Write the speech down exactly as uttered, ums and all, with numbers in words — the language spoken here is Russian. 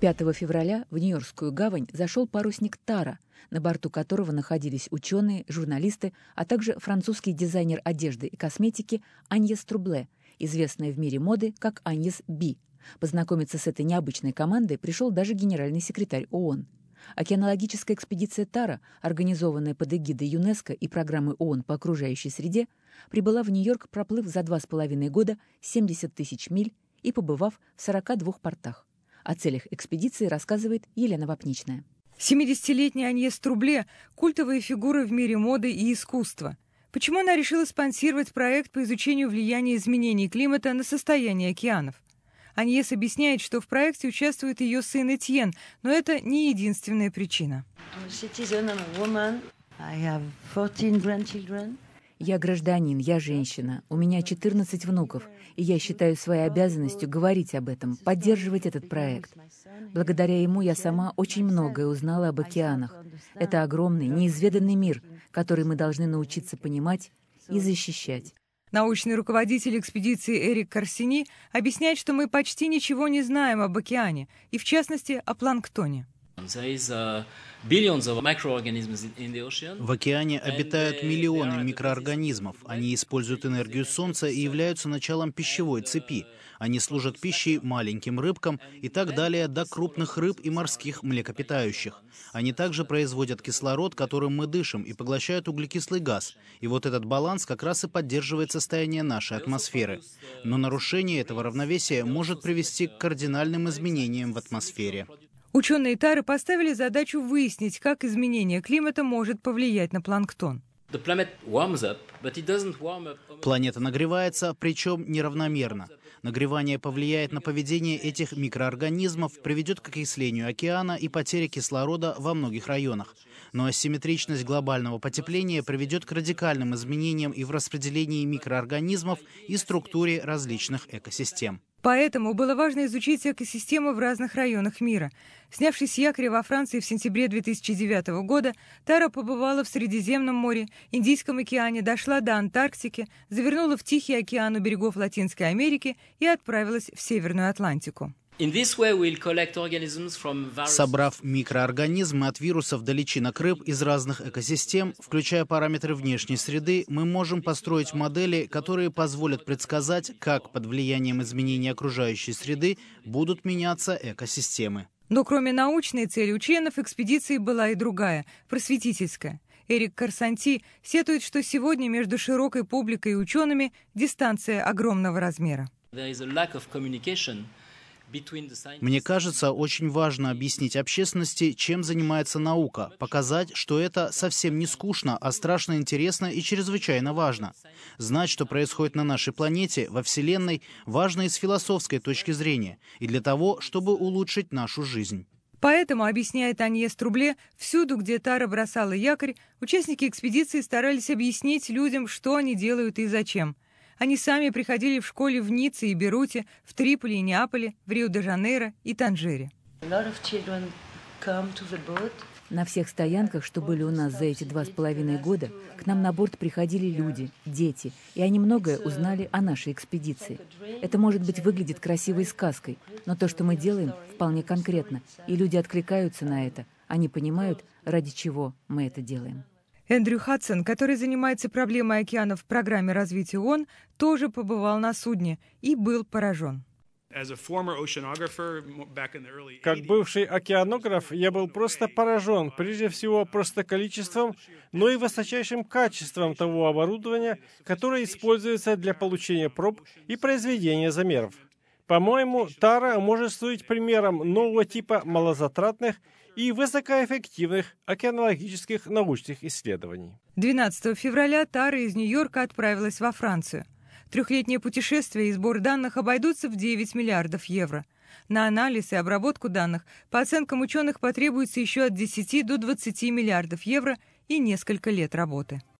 пятого февраля в Нью-Йоркскую гавань зашел парусник «Тара», на борту которого находились ученые, журналисты, а также французский дизайнер одежды и косметики Аньес Трубле, известная в мире моды как Аньес Би. Познакомиться с этой необычной командой пришел даже генеральный секретарь ООН. Океанологическая экспедиция «Тара», организованная под эгидой ЮНЕСКО и программы ООН по окружающей среде, прибыла в Нью-Йорк, проплыв за два с половиной года семьдесят тысяч миль и побывав в сорока двух портах. О целях экспедиции рассказывает Елена Вапничная. семидесятилетняя Аньес Трубле – культовая фигура в мире моды и искусства. Почему она решила спонсировать проект по изучению влияния изменений климата на состояние океанов? Аньес объясняет, что в проекте участвует ее сын Этьен, но это не единственная причина. Я гражданин, я женщина, у меня четырнадцать внуков, и я считаю своей обязанностью говорить об этом, поддерживать этот проект. Благодаря ему я сама очень многое узнала об океанах. Это огромный, неизведанный мир, который мы должны научиться понимать и защищать. Научный руководитель экспедиции Эрик Корсини объясняет, что мы почти ничего не знаем об океане, и в частности о планктоне. В океане обитают миллионы микроорганизмов. Они используют энергию Солнца и являются началом пищевой цепи. Они служат пищей маленьким рыбкам и так далее до крупных рыб и морских млекопитающих. Они также производят кислород, которым мы дышим, и поглощают углекислый газ. И вот этот баланс как раз и поддерживает состояние нашей атмосферы. Но нарушение этого равновесия может привести к кардинальным изменениям в атмосфере. Ученые Тары поставили задачу выяснить, как изменение климата может повлиять на планктон. Планета нагревается, причем неравномерно. Нагревание повлияет на поведение этих микроорганизмов, приведет к окислению океана и потере кислорода во многих районах. Но асимметричность глобального потепления приведет к радикальным изменениям и в распределении микроорганизмов и структуре различных экосистем. Поэтому было важно изучить экосистемы в разных районах мира. Снявшись с якоря во Франции в сентябре две тысячи девятого года, Тара побывала в Средиземном море, Индийском океане, дошла до Антарктики, завернула в Тихий океан у берегов Латинской Америки и отправилась в Северную Атлантику. Собрав микроорганизмы от вирусов до личинок рыб из разных экосистем, включая параметры внешней среды, мы можем построить модели, которые позволят предсказать, как под влиянием изменений окружающей среды будут меняться экосистемы. Но кроме научной цели у членов экспедиции была и другая – просветительская. Эрик Корсанти сетует, что сегодня между широкой публикой и учеными дистанция огромного размера. Мне кажется, очень важно объяснить общественности, чем занимается наука, показать, что это совсем не скучно, а страшно интересно и чрезвычайно важно. Знать, что происходит на нашей планете, во Вселенной, важно и с философской точки зрения, и для того, чтобы улучшить нашу жизнь. Поэтому, объясняет Аньес Трубле, всюду, где Тара бросала якорь, участники экспедиции старались объяснить людям, что они делают и зачем. Они сами приходили в школе в Ницце и Бейруте, в Триполи и Неаполе, в Рио-де-Жанейро и Танжере. На всех стоянках, что были у нас за эти два с половиной года, к нам на борт приходили люди, дети, и они многое узнали о нашей экспедиции. Это, может быть, выглядит красивой сказкой, но то, что мы делаем, вполне конкретно, и люди откликаются на это, они понимают, ради чего мы это делаем. Эндрю Хадсон, который занимается проблемой океанов в программе развития ООН, тоже побывал на судне и был поражен. Как бывший океанограф, я был просто поражен, прежде всего, просто количеством, но и высочайшим качеством того оборудования, которое используется для получения проб и произведения замеров. По-моему, Тара может служить примером нового типа малозатратных и высокоэффективных океанологических научных исследований. двенадцатого февраля Тара из Нью-Йорка отправилась во Францию. Трехлетнее путешествие и сбор данных обойдутся в девять миллиардов евро. На анализ и обработку данных, по оценкам ученых, потребуется еще от десяти до двадцати миллиардов евро и несколько лет работы.